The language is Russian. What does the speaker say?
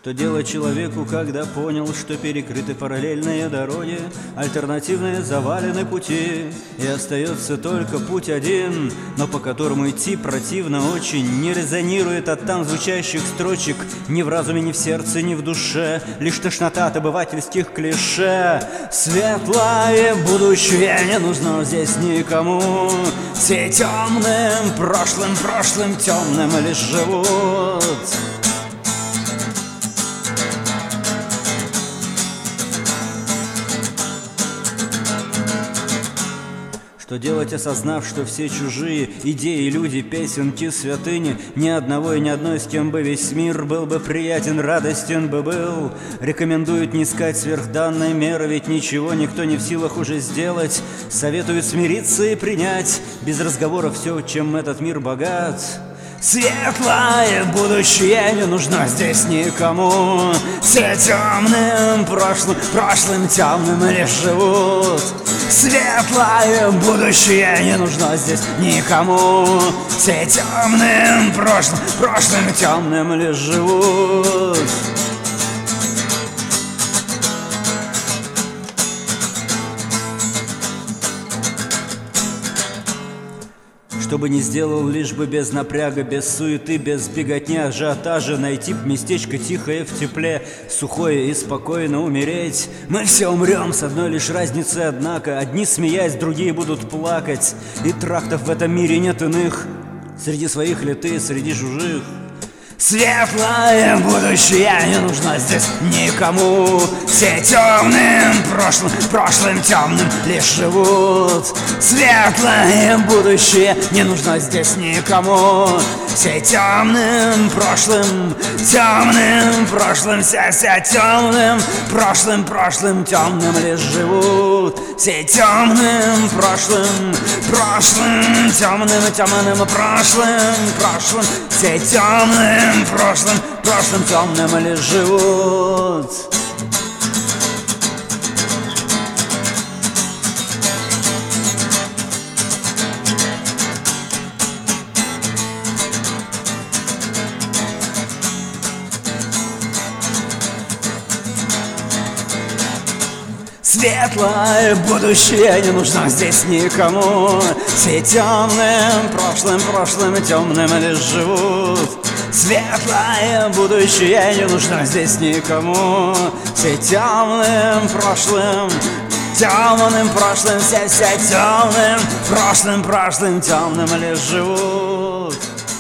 Что делать человеку, когда понял, что перекрыты параллельные дороги, альтернативные завалены пути, и остается только путь один, но по которому идти противно очень, не резонирует от там звучащих строчек ни в разуме, ни в сердце, ни в душе, лишь тошнота от обывательских клише. Светлое будущее не нужно здесь никому, все темным прошлым темным лишь живут. Что делать, осознав, что все чужие идеи, люди, песенки, святыни, ни одного и ни одной, с кем бы весь мир был бы приятен, радостен бы был. Рекомендуют не искать сверхданной меры, ведь ничего никто не в силах уже сделать. Советуют смириться и принять без разговоров все, чем этот мир богат. Светлое будущее не нужно здесь никому, все темным прошлым темным лишь живут. Светлое будущее не нужно здесь никому, все темным прошлым темным лишь живут. Что бы ни сделал, лишь бы без напряга, без суеты, без беготни, ажиотажа, найти местечко тихое в тепле, сухое и спокойно умереть. Мы все умрем с одной лишь разницей, однако одни смеясь, другие будут плакать, и трактов в этом мире нет иных, среди своих ли ты, среди чужих. Светлое будущее не нужно здесь никому, все темным прошлым темным лишь живут. Светлое будущее не нужно здесь никому, все темным прошлым все темным прошлым темным лишь живут. Все темным прошлым темным прошлым все темным прошлым темным лишь живут. Светлое будущее не нужно здесь никому, все темным прошлым темным лишь живут. Светлое будущее не нужно здесь никому, все темным прошлым все темным прошлым темным лишь живут.